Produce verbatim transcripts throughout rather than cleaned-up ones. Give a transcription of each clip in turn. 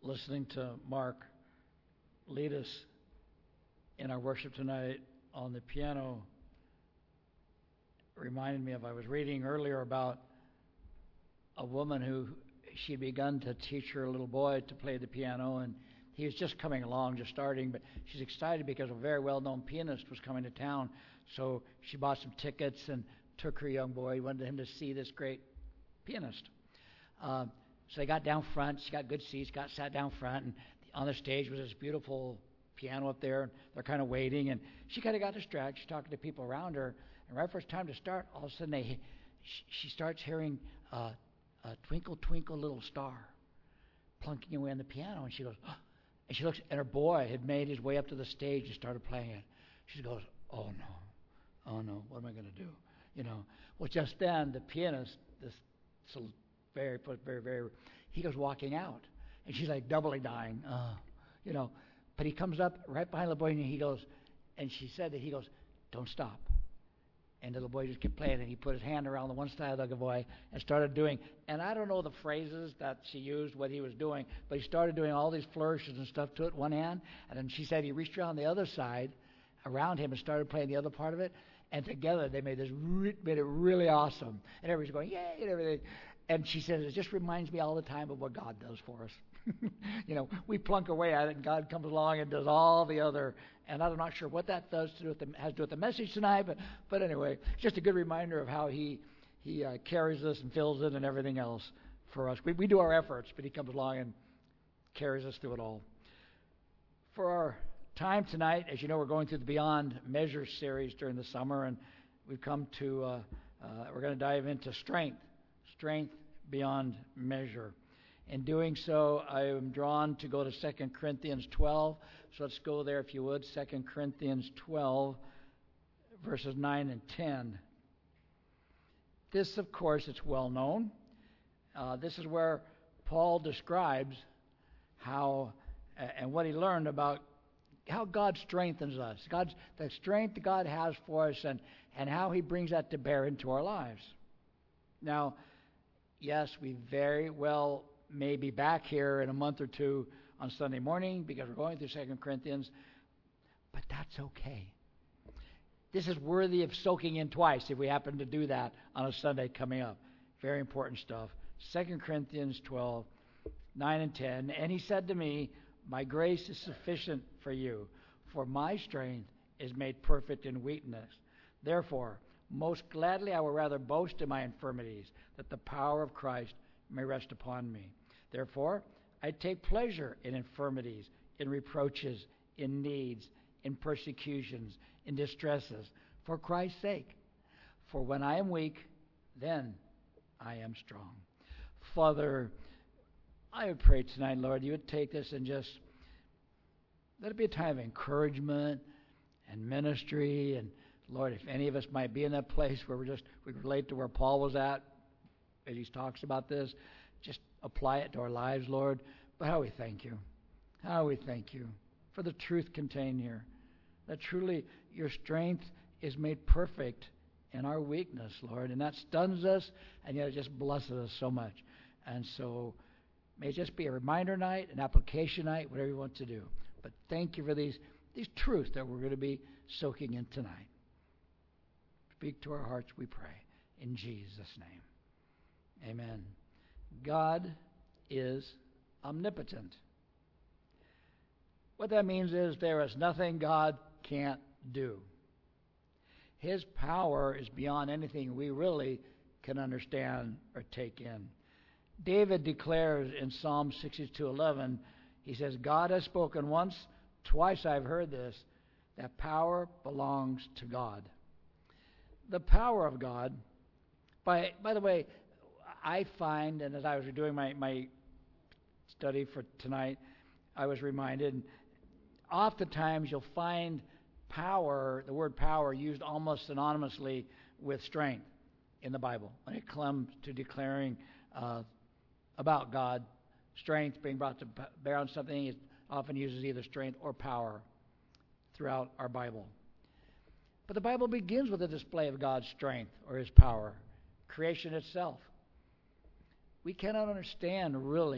listening to Mark lead us in our worship tonight on the piano reminded me of, I was reading earlier about a woman who she had begun to teach her little boy to play the piano, and he was just coming along, just starting, but she's excited because a very well-known pianist was coming to town, so she bought some tickets and took her young boy, wanted him to see this great pianist. Uh, so they got down front, she got good seats, got sat down front, and on the stage was this beautiful piano up there, and they're kind of waiting, and she kind of got distracted, she's talking to people around her, and right before it's time to start, all of a sudden they, she starts hearing uh, a twinkle, twinkle, little star plunking away on the piano, and she goes, oh, and she looks, and her boy had made his way up to the stage and started playing it. She goes, oh no, oh no, what am I going to do? You know, well, just then the pianist, this so very, very, very, he goes walking out, and she's like doubly dying, uh, you know, but he comes up right behind the boy, and he goes, and she said that he goes, don't stop. And the little boy just kept playing, and he put his hand around the one side of the little boy and started doing, and I don't know the phrases that she used, what he was doing, but he started doing all these flourishes and stuff to it, one hand, and then she said he reached around the other side around him and started playing the other part of it, and together they made this, re- made it really awesome, and everybody's going, yay, and everything. And she says, it just reminds me all the time of what God does for us. You know, we plunk away at it, and God comes along and does all the other. And I'm not sure what that does to do with the, has to do with the message tonight, but but anyway, it's just a good reminder of how He He uh, carries us and fills it and everything else for us. We we do our efforts, but He comes along and carries us through it all. For our time tonight, as you know, we're going through the Beyond Measure series during the summer, and we've come to uh, uh, we're going to dive into strength, strength beyond measure. In doing so, I am drawn to go to Second Corinthians twelve. So let's go there, if you would. Second Corinthians twelve, verses nine and ten. This, of course, it's well known. Uh, this is where Paul describes how uh, and what he learned about how God strengthens us. God's the strength that God has for us, and, and how He brings that to bear into our lives. Now, yes, we very well may be back here in a month or two on Sunday morning because we're going through Second Corinthians, but that's okay. This is worthy of soaking in twice if we happen to do that on a Sunday coming up. Very important stuff. Second Corinthians twelve, nine and ten. And he said to me, my grace is sufficient for you, for my strength is made perfect in weakness. Therefore, most gladly I will rather boast in my infirmities, that the power of Christ may rest upon me. Therefore, I take pleasure in infirmities, in reproaches, in needs, in persecutions, in distresses, for Christ's sake. For when I am weak, then I am strong. Father, I would pray tonight, Lord, you would take this and just let it be a time of encouragement and ministry. And Lord, if any of us might be in that place where we're just, we relate to where Paul was at, as he talks about this, just apply it to our lives, Lord. But how we thank you. How we thank you for the truth contained here. That truly your strength is made perfect in our weakness, Lord. And that stuns us, and yet it just blesses us so much. And so may it just be a reminder night, an application night, whatever you want to do. But thank you for these, these truths that we're going to be soaking in tonight. Speak to our hearts, we pray. In Jesus' name. Amen. God is omnipotent. What that means is there is nothing God can't do. His power is beyond anything we really can understand or take in. David declares in Psalm sixty-two eleven, he says, God has spoken once, twice I've heard this, that power belongs to God. The power of God, by by the way, I find, and as I was doing my, my study for tonight, I was reminded, oftentimes you'll find power, the word power, used almost synonymously with strength in the Bible. When it comes to declaring uh, about God, strength being brought to bear on something, it often uses either strength or power throughout our Bible. But the Bible begins with a display of God's strength or His power, creation itself. We cannot understand really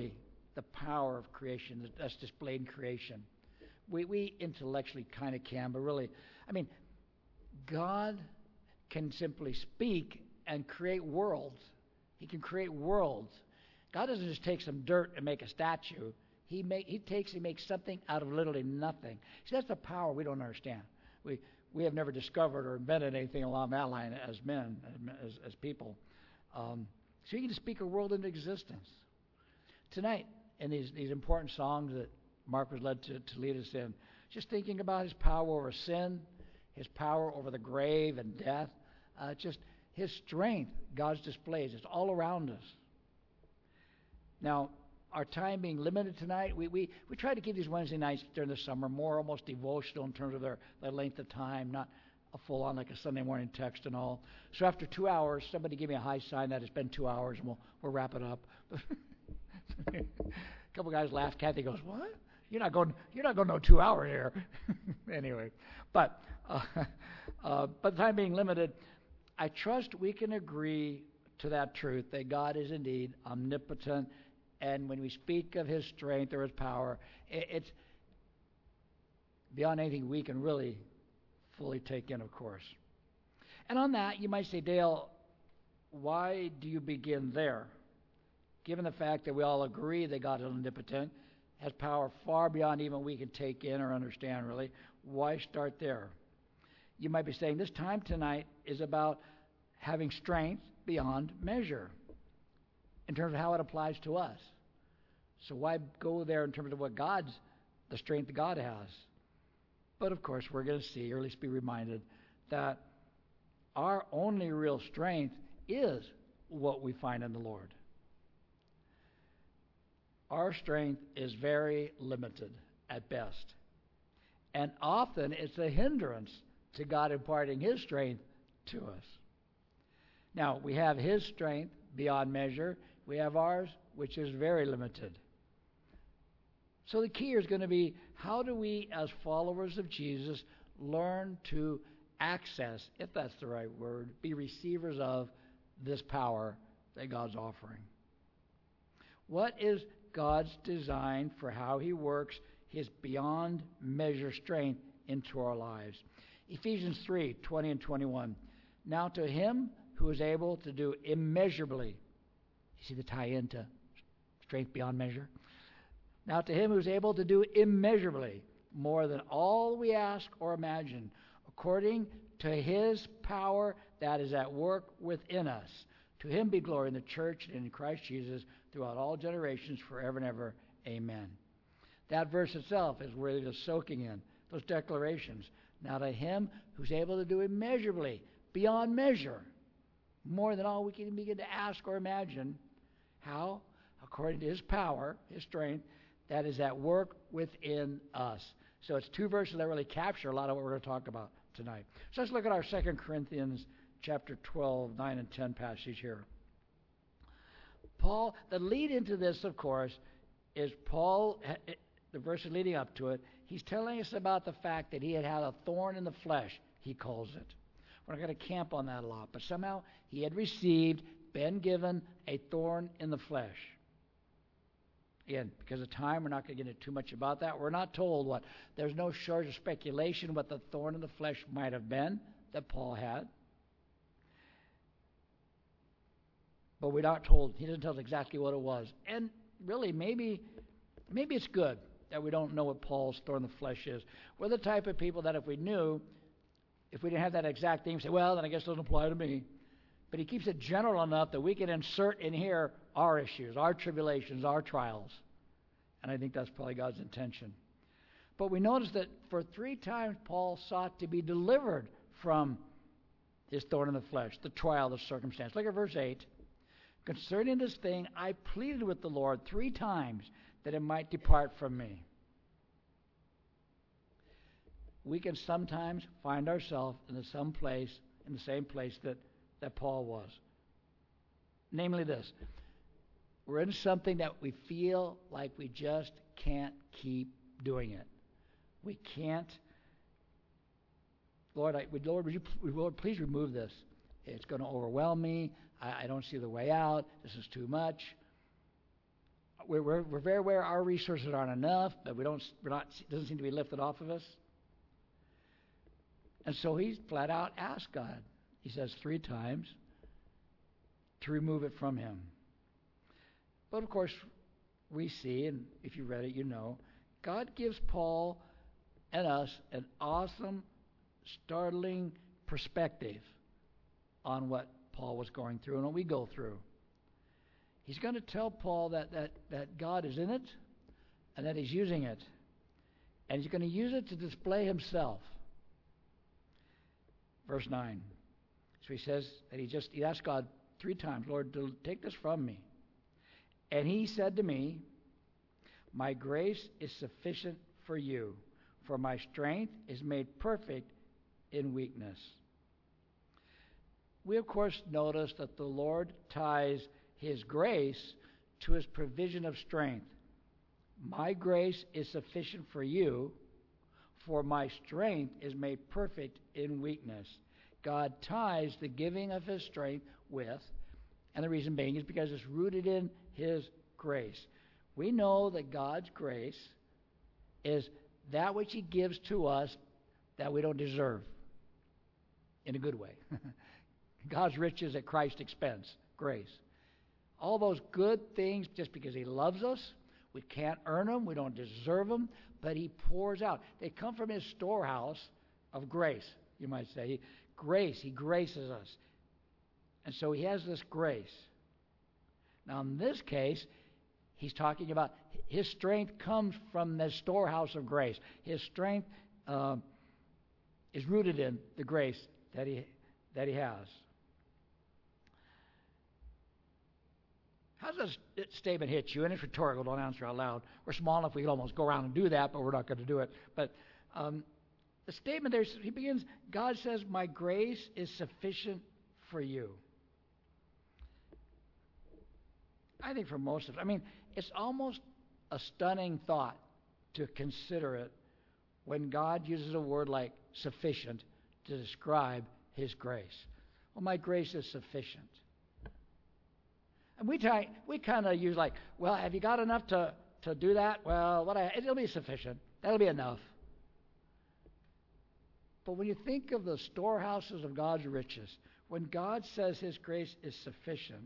the power of creation that's displayed in creation. We, we intellectually kind of can, but really, I mean, God can simply speak and create worlds. He can create worlds. God doesn't just take some dirt and make a statue. He make, he takes and makes something out of literally nothing. See, that's the power we don't understand. We we have never discovered or invented anything along that line as men, as as people. Um, so he can speak a world into existence. Tonight, in these these important songs that Mark was led to, to lead us in, just thinking about his power over sin, his power over the grave and death, uh, just his strength, God's displays. It's all around us. Now, our time being limited tonight, we, we, we try to keep these Wednesday nights during the summer more almost devotional in terms of their, their length of time, not a full-on like a Sunday morning text and all. So after two hours, somebody give me a high sign that it's been two hours, and we'll, we'll wrap it up. A couple guys laughed. Kathy goes, "What? You're not going. You're not going no two hours here." Anyway, but uh, uh, but the time being limited, I trust we can agree to that truth that God is indeed omnipotent. And when we speak of his strength or his power, it, it's beyond anything we can really fully take in, of course. And on that, you might say, Dale, why do you begin there? Given the fact that we all agree that God is omnipotent, has power far beyond even we can take in or understand, really, why start there? You might be saying, this time tonight is about having strength beyond measure in terms of how it applies to us. So why go there in terms of what God's, the strength God has? But of course, we're going to see, or at least be reminded, that our only real strength is what we find in the Lord. Our strength is very limited at best. And often it's a hindrance to God imparting his strength to us. Now, we have his strength beyond measure. We have ours, which is very limited. So the key is going to be, how do we, as followers of Jesus, learn to access, if that's the right word, be receivers of this power that God's offering? What is God's design for how he works his beyond measure strength into our lives? Ephesians three, twenty and twenty-one. Now to him who is able to do immeasurably, you see the tie into strength beyond measure? Now to him who is able to do immeasurably more than all we ask or imagine, according to his power that is at work within us. To him be glory in the church and in Christ Jesus throughout all generations, forever and ever. Amen. That verse itself is worthy of soaking in. Those declarations. Now to him who's able to do immeasurably, beyond measure, more than all we can begin to ask or imagine. How? According to his power, his strength, that is at work within us. So it's two verses that really capture a lot of what we're going to talk about tonight. So let's look at our Second Corinthians chapter twelve, nine and ten passage here. Paul, the lead into this, of course, is Paul, the verses leading up to it, he's telling us about the fact that he had had a thorn in the flesh, he calls it. We're not going to camp on that a lot, but somehow he had received, been given a thorn in the flesh. Again, because of time, we're not going to get into too much about that. We're not told what. There's no shortage of speculation what the thorn in the flesh might have been that Paul had. But we're not told. He doesn't tell us exactly what it was. And really, maybe, maybe it's good that we don't know what Paul's thorn in the flesh is. We're the type of people that if we knew, if we didn't have that exact thing, we say, well, then I guess it doesn't apply to me. But he keeps it general enough that we can insert in here our issues, our tribulations, our trials. And I think that's probably God's intention. But we notice that for three times Paul sought to be delivered from his thorn in the flesh, the trial, the circumstance. Look at verse eight. Concerning this thing, I pleaded with the Lord three times that it might depart from me. We can sometimes find ourselves in the some place, in the same place that, that Paul was. Namely this. We're in something that we feel like we just can't keep doing it. We can't. Lord, I, would, Lord, would you, Lord, please remove this. It's going to overwhelm me. I, I don't see the way out. This is too much. we're, we're, we're very aware our resources aren't enough, but we don't, we're not, it doesn't seem to be lifted off of us. And so he flat out asked God, he says three times, to remove it from him. But of course, we see, and if you read it, you know, God gives Paul and us an awesome, startling perspective on what Paul was going through and what we go through. He's going to tell Paul that, that, that God is in it and that he's using it. And he's going to use it to display himself. Verse nine. So he says that he just he asked God three times, Lord, take this from me. And he said to me, my grace is sufficient for you, for my strength is made perfect in weakness. We, of course, notice that the Lord ties his grace to his provision of strength. My grace is sufficient for you, for my strength is made perfect in weakness. God ties the giving of his strength with, and the reason being is because it's rooted in his grace. We know that God's grace is that which he gives to us that we don't deserve, in a good way. God's riches at Christ's expense, grace. All those good things just because he loves us. We can't earn them, we don't deserve them, but he pours out. They come from his storehouse of grace, you might say. He, grace, he graces us. And so he has this grace. Now in this case, he's talking about his strength comes from the storehouse of grace. His strength uh, is rooted in the grace that he that he has. How does this statement hit you? And it's rhetorical, don't answer out loud. We're small enough we can almost go around and do that, but we're not going to do it. But um, the statement there, he begins, God says, my grace is sufficient for you. I think for most of us, I mean, it's almost a stunning thought to consider it when God uses a word like sufficient to describe his grace. Well, my grace is sufficient. And we t- we kind of use like, well, have you got enough to, to do that? Well, what I, it'll be sufficient. That'll be enough. But when you think of the storehouses of God's riches, when God says his grace is sufficient,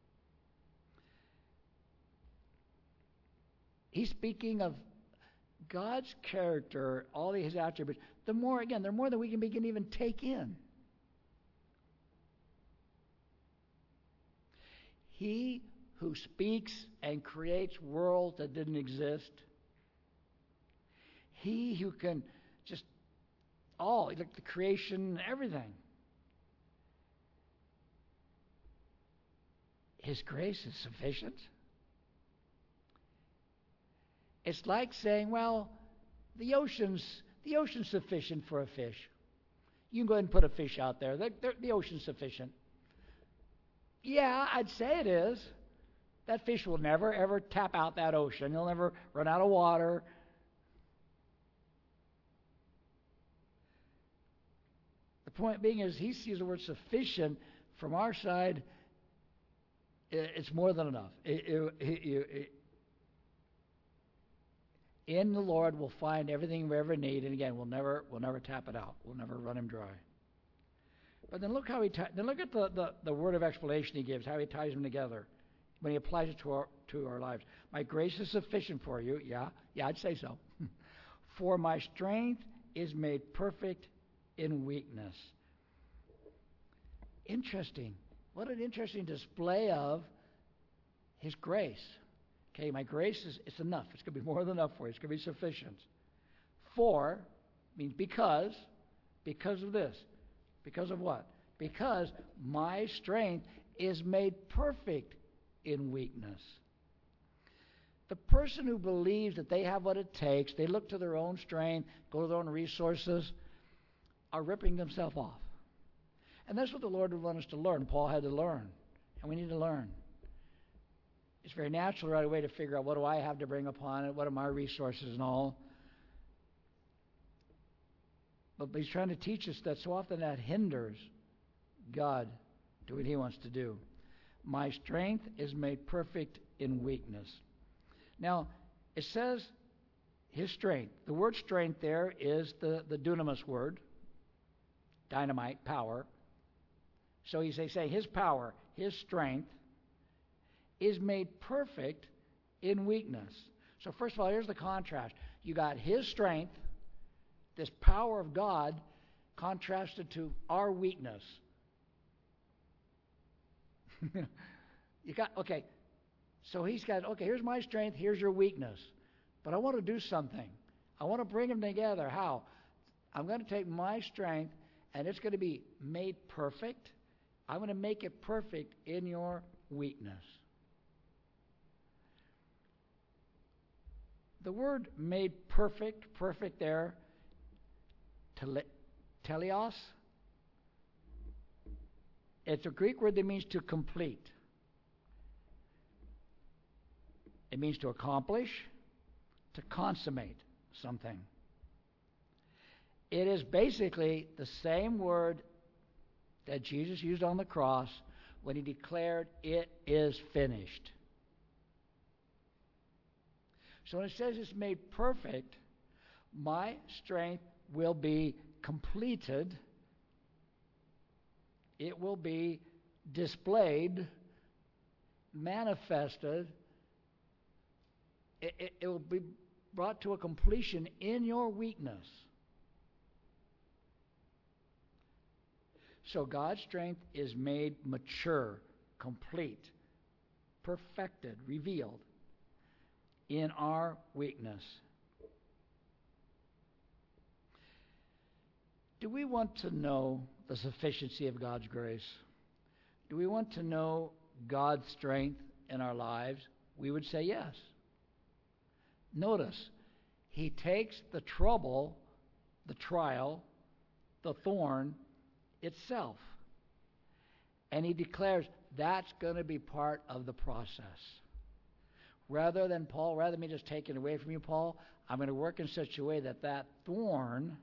he's speaking of God's character, all his attributes. The more, again, they're more than we can begin to even take in. He who speaks and creates worlds that didn't exist. He who can just, all, like the creation, everything. His grace is sufficient. It's like saying, well, the ocean's, the ocean's sufficient for a fish. You can go ahead and put a fish out there. The, the, the ocean's sufficient. Yeah, I'd say it is. That fish will never, ever tap out that ocean. He'll never run out of water. The point being is he sees the word sufficient from our side. It's more than enough. It, it, it, it, in the Lord we'll find everything we ever need, and again, we'll never, we'll never tap it out. We'll never run him dry. But then look how he t- then look at the, the, the word of explanation he gives, how he ties them together when he applies it to our to our lives. My grace is sufficient for you. Yeah, yeah, I'd say so. For my strength is made perfect in weakness. Interesting. What an interesting display of his grace. Okay, my grace is it's enough. It's going to be more than enough for you. It's going to be sufficient. For means because, because of this. Because of what? Because my strength is made perfect in weakness. The person who believes that they have what it takes, they look to their own strength, go to their own resources, are ripping themselves off. And that's what the Lord would want us to learn. Paul had to learn, and we need to learn. It's very natural right away to figure out what do I have to bring upon it, what are my resources and all. But he's trying to teach us that so often that hinders God doing what he wants to do. My strength is made perfect in weakness. Now, it says his strength. The word strength there is the, the dunamis word, dynamite, power. So he's saying his power, his strength, is made perfect in weakness. So first of all, here's the contrast. You got his strength, this power of God, contrasted to our weakness. You got, okay, so he's got, okay, here's my strength, here's your weakness. But I want to do something. I want to bring them together. How? I'm going to take my strength, and it's going to be made perfect. I'm going to make it perfect in your weakness. The word made perfect, perfect there, tele, teleos, it's a Greek word that means to complete. It means to accomplish, to consummate something. It is basically the same word that Jesus used on the cross when he declared, "It is finished." So when it says it's made perfect, my strength will be completed. It will be displayed, manifested. It, it, it will be brought to a completion in your weakness. So God's strength is made mature, complete, perfected, revealed in our weakness. Do we want to know the sufficiency of God's grace? Do we want to know God's strength in our lives? We would say yes. Notice, he takes the trouble, the trial, the thorn itself, and he declares that's going to be part of the process. Rather than Paul, rather than me just taking it away from you, Paul, I'm going to work in such a way that that thorn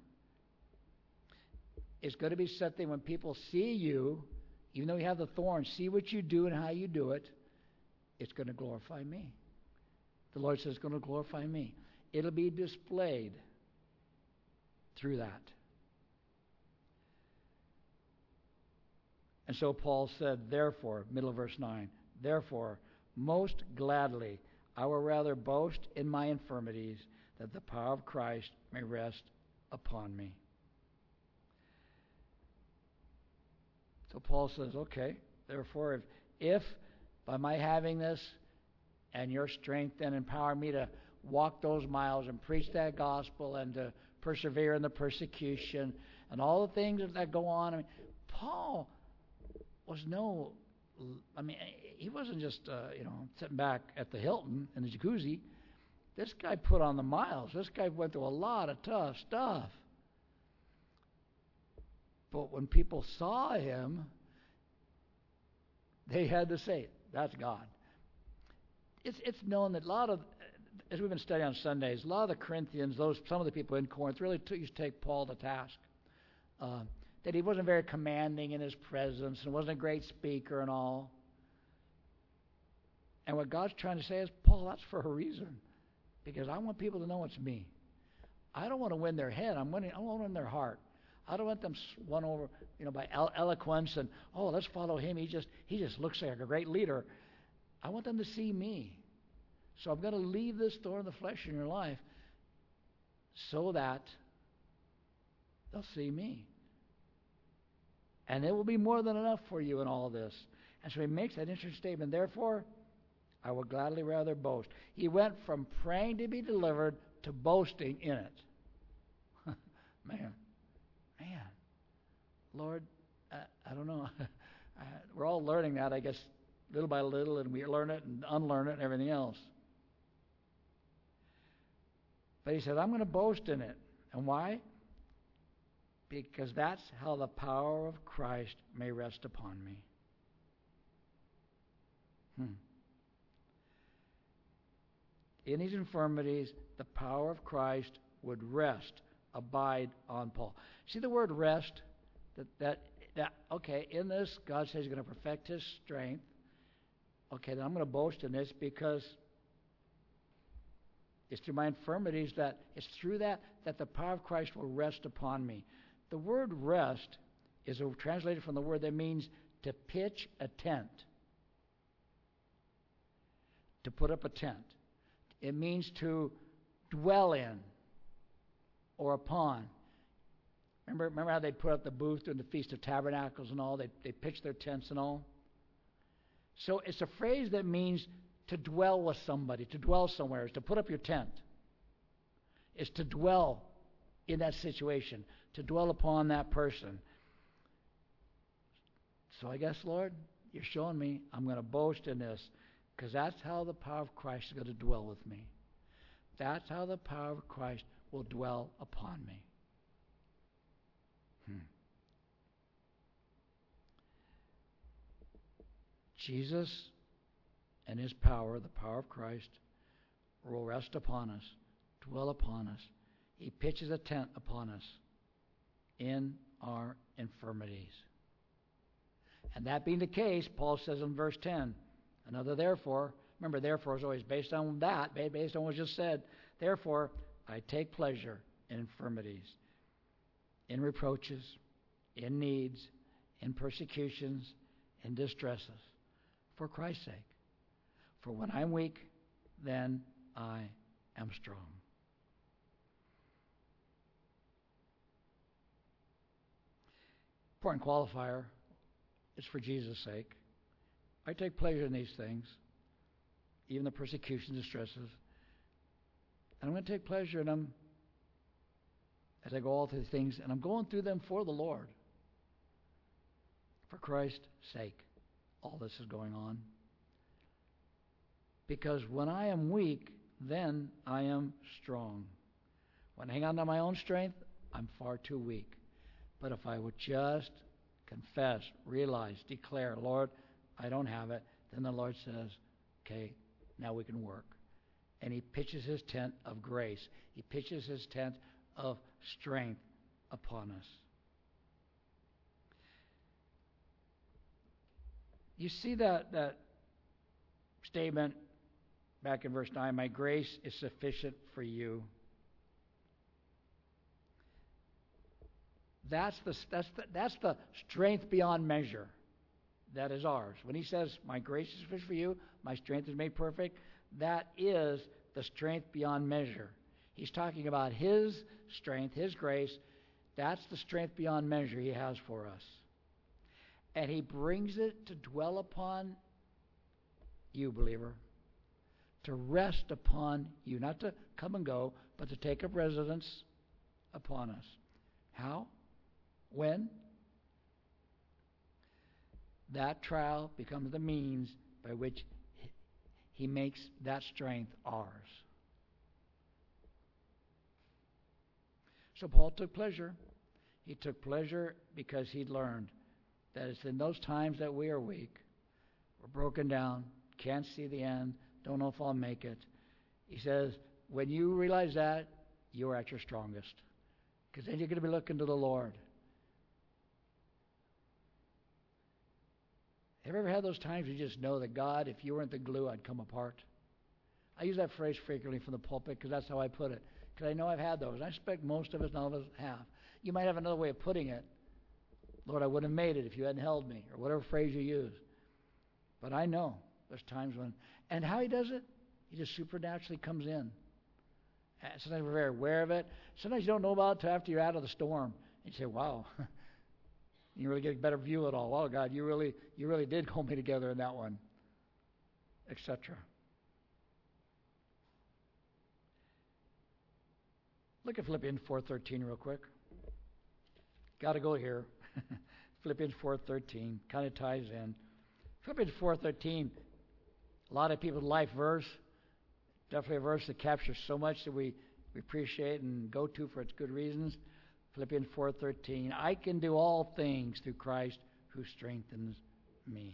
is going to be something when people see you, even though you have the thorn, see what you do and how you do it, it's going to glorify me. The Lord says it's going to glorify me. It'll be displayed through that. And so Paul said, therefore, middle of verse nine, therefore, most gladly, I will rather boast in my infirmities, that the power of Christ may rest upon me. So Paul says, okay, therefore, if, if by my having this and your strength then empower me to walk those miles and preach that gospel and to persevere in the persecution and all the things that go on, I mean, Paul was no, I mean, he wasn't just, uh, you know, sitting back at the Hilton in the jacuzzi. This guy put on the miles. This guy went through a lot of tough stuff. But when people saw him, they had to say, that's God. It's it's known that a lot of, as we've been studying on Sundays, a lot of the Corinthians, those some of the people in Corinth, really took, used to take Paul to task. Uh, that he wasn't very commanding in his presence and wasn't a great speaker and all. And what God's trying to say is, Paul, that's for a reason. Because I want people to know it's me. I don't want to win their head. I'm winning, I want to win their heart. I don't want them won over, you know, by elo- eloquence and, oh, let's follow him. He just he just looks like a great leader. I want them to see me. So I'm going to leave this thorn in the flesh in your life so that they'll see me. And it will be more than enough for you in all this. And so he makes that interesting statement. Therefore, I will gladly rather boast. He went from praying to be delivered to boasting in it. Man. Man. Lord, I, I don't know. I, we're all learning that, I guess, little by little, and we learn it and unlearn it and everything else. But he said, I'm going to boast in it. And why? Because that's how the power of Christ may rest upon me. Hmm. In his infirmities, the power of Christ would rest, abide on Paul. See the word rest? That, that, that okay, in this, God says he's going to perfect his strength. Okay, then I'm going to boast in this because It's through my infirmities that, it's through that that the power of Christ will rest upon me. The word rest is a, translated from the word that means to pitch a tent. To put up a tent. It means to dwell in or upon. Remember, remember how they put up the booth during the Feast of Tabernacles and all? They, they pitched their tents and all? So it's a phrase that means to dwell with somebody, to dwell somewhere, is to put up your tent. Is to dwell in that situation, to dwell upon that person. So I guess, Lord, you're showing me I'm going to boast in this, because that's how the power of Christ is going to dwell with me. That's how the power of Christ will dwell upon me. Hmm. Jesus and his power, the power of Christ, will rest upon us, dwell upon us. He pitches a tent upon us in our infirmities. And that being the case, Paul says in verse ten, another therefore, remember therefore is always based on that, based on what was just said. Therefore, I take pleasure in infirmities, in reproaches, in needs, in persecutions, in distresses, for Christ's sake. For when I'm weak, then I am strong. Important qualifier, it's for Jesus' sake. I take pleasure in these things, even the persecution, distresses. And I'm going to take pleasure in them as I go all through things, and I'm going through them for the Lord. For Christ's sake, all this is going on. Because when I am weak, then I am strong. When I hang on to my own strength, I'm far too weak. But if I would just confess, realize, declare, Lord, I don't have it, then the Lord says, okay, now we can work. And he pitches his tent of grace. He pitches his tent of strength upon us. You see that, that statement back in verse nine, my grace is sufficient for you. That's the, that's the, that's the strength beyond measure that is ours. When he says, my grace is sufficient for you, my strength is made perfect, that is the strength beyond measure. He's talking about his strength, his grace. That's the strength beyond measure he has for us. And he brings it to dwell upon you, believer. To rest upon you. Not to come and go, but to take up residence upon us. How? When? That trial becomes the means by which he makes that strength ours. So Paul took pleasure. He took pleasure because he'd learned that it's in those times that we are weak, we're broken down, can't see the end, don't know if I'll make it. He says, when you realize that, you're at your strongest. Because then you're going to be looking to the Lord. Have you ever had those times you just know that God, if you weren't the glue, I'd come apart? I use that phrase frequently from the pulpit because that's how I put it. Because I know I've had those. I expect most of us, none of us have. You might have another way of putting it. Lord, I wouldn't have made it if you hadn't held me, or whatever phrase you use. But I know there's times when, and how he does it, he just supernaturally comes in. And sometimes we're very aware of it. Sometimes you don't know about it until after you're out of the storm. And you say, wow, you really get a better view of it all. Wow, God, you really, you really did hold me together in that one, et cetera. Look at Philippians four thirteen real quick. Got to go here. Philippians four thirteen kind of ties in. Philippians four thirteen, a lot of people's life verse. Definitely a verse that captures so much that we, we appreciate and go to for its good reasons. Philippians four thirteen, I can do all things through Christ who strengthens me.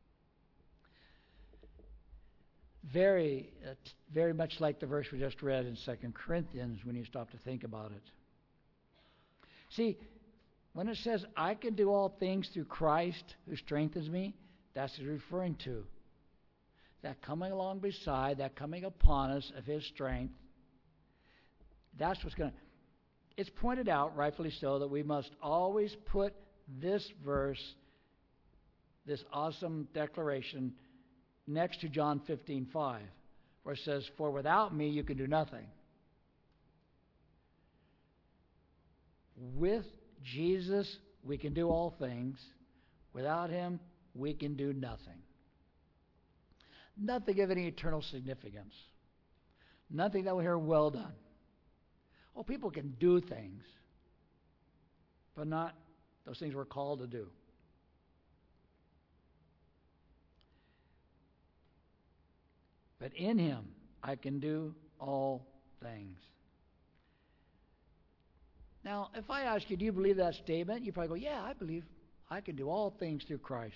Very, uh, t- very much like the verse we just read in Second Corinthians when you stop to think about it. See, when it says, I can do all things through Christ who strengthens me, that's what it's referring to. That coming along beside, that coming upon us of his strength, That's what's going to... It's pointed out, rightfully so, that we must always put this verse, this awesome declaration, next to John fifteen five, where it says, "For without me you can do nothing." With Jesus, we can do all things. Without him, we can do nothing. Nothing of any eternal significance. Nothing that we hear, "Well done." Oh, people can do things, but not those things we're called to do. But in him, I can do all things. Now, if I ask you, do you believe that statement? You probably go, yeah, I believe I can do all things through Christ.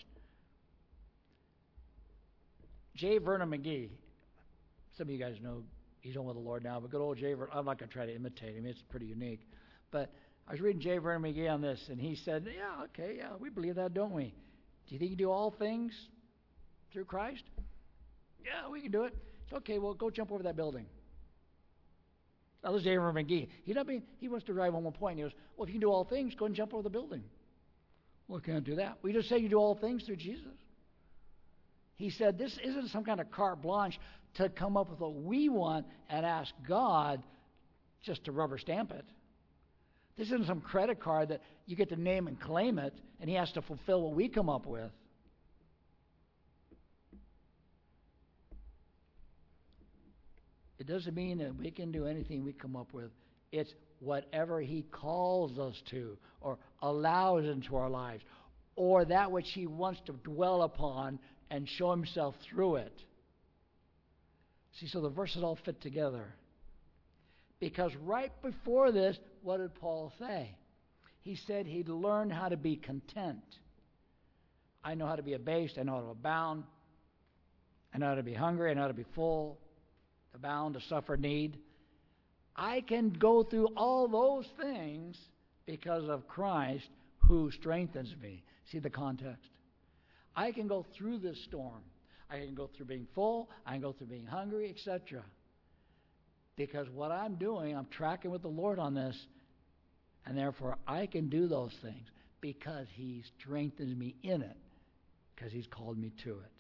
J. Vernon McGee, some of you guys know he's on with the Lord now, but good old J. Vernon, I'm not going to try to imitate him. It's pretty unique. But I was reading J. Vernon McGee on this, and he said, yeah, okay, yeah, we believe that, don't we? Do you think you can do all things through Christ? Yeah, we can do it. It's okay, well, go jump over that building. Now, this is J. Vernon McGee. He, doesn't mean, he wants to drive on one point. He goes, well, if you can do all things, go and jump over the building. Well, I can't do that. We just say you do all things through Jesus. He said, this isn't some kind of carte blanche to come up with what we want and ask God just to rubber stamp it. This isn't some credit card that you get to name and claim it, and he has to fulfill what we come up with. It doesn't mean that we can do anything we come up with. It's whatever he calls us to or allows into our lives, or that which he wants to dwell upon and show himself through it. See, so the verses all fit together. Because right before this, what did Paul say? He said he'd learned how to be content. I know how to be abased. I know how to abound. I know how to be hungry. I know how to be full, to abound, to suffer need. I can go through all those things because of Christ who strengthens me. See the context? I can go through this storm. I can go through being full. I can go through being hungry, et cetera. Because what I'm doing, I'm tracking with the Lord on this, and therefore I can do those things because he strengthens me in it, because he's called me to it.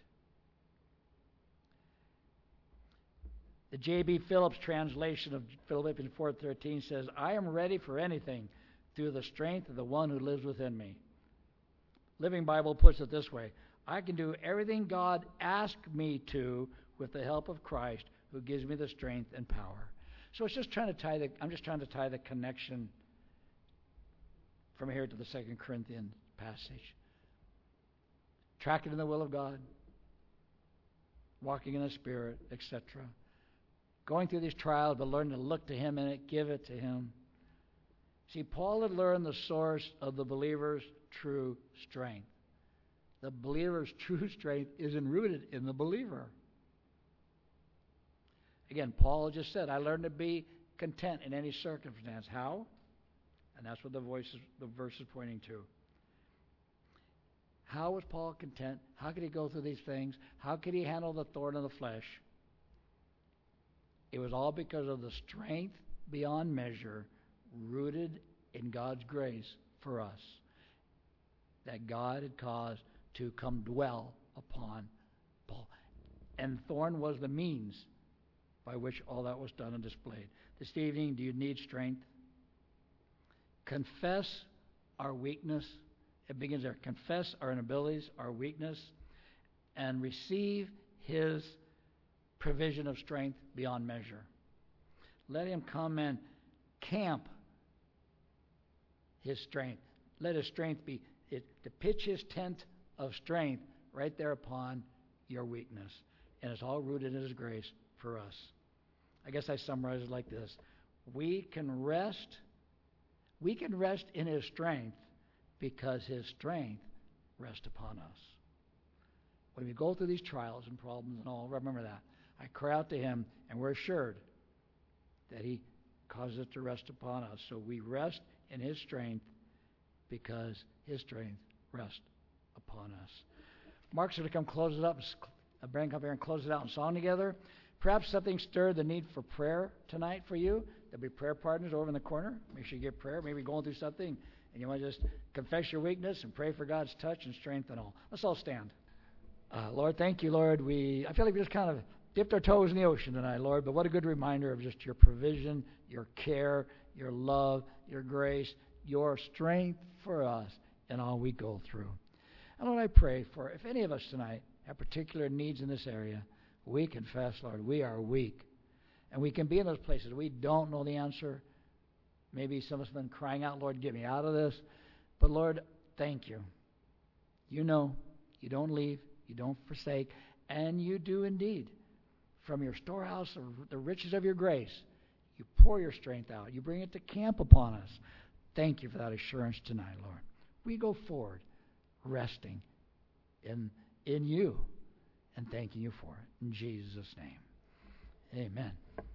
The J B Phillips translation of Philippians four thirteen says, I am ready for anything through the strength of the one who lives within me. Living Bible puts it this way: I can do everything God asked me to with the help of Christ who gives me the strength and power. So it's just trying to tie the, I'm just trying to tie the connection from here to the Second Corinthians passage. Tracking in the will of God, walking in the Spirit, et cetera. Going through these trials, but learning to look to him in it, give it to him. See, Paul had learned the source of the believer's true strength. The believer's true strength isn't rooted in the believer. Again, Paul just said, I learned to be content in any circumstance. How? And that's what the voice is, the verse is pointing to. How was Paul content? How could he go through these things? How could he handle the thorn of the flesh? It was all because of the strength beyond measure rooted in God's grace for us that God had caused to come dwell upon Paul. And thorn was the means by which all that was done and displayed. This evening, do you need strength? Confess our weakness. It begins there. Confess our inabilities, our weakness, and receive his provision of strength beyond measure. Let him come and camp his strength. Let his strength be, it, to pitch his tent of strength right there upon your weakness. And it's all rooted in his grace for us. I guess I summarize it like this. We can rest, we can rest in his strength because his strength rests upon us. When we go through these trials and problems and all, remember that. I cry out to him, and we're assured that he causes it to rest upon us. So we rest in his strength because his strength rests upon us. Mark's going to come close it up. Bring up here and close it out in song together. Perhaps something stirred the need for prayer tonight for you. There'll be prayer partners over in the corner. Make sure you get prayer. Maybe you're going through something and you want to just confess your weakness and pray for God's touch and strength and all. Let's all stand. Uh, Lord, thank you, Lord. We I feel like we just kind of dipped our toes in the ocean tonight, Lord, but what a good reminder of just your provision, your care, your love, your grace, your strength for us in all we go through. And Lord, I pray for if any of us tonight have particular needs in this area, we confess, Lord, we are weak. And we can be in those places. We don't know the answer. Maybe some of us have been crying out, Lord, get me out of this. But Lord, thank you. You know, you don't leave, you don't forsake, and you do indeed. From your storehouse of the riches of your grace, you pour your strength out. You bring it to camp upon us. Thank you for that assurance tonight, Lord. We go forward, resting in, in you and thanking you for it. In Jesus' name, amen.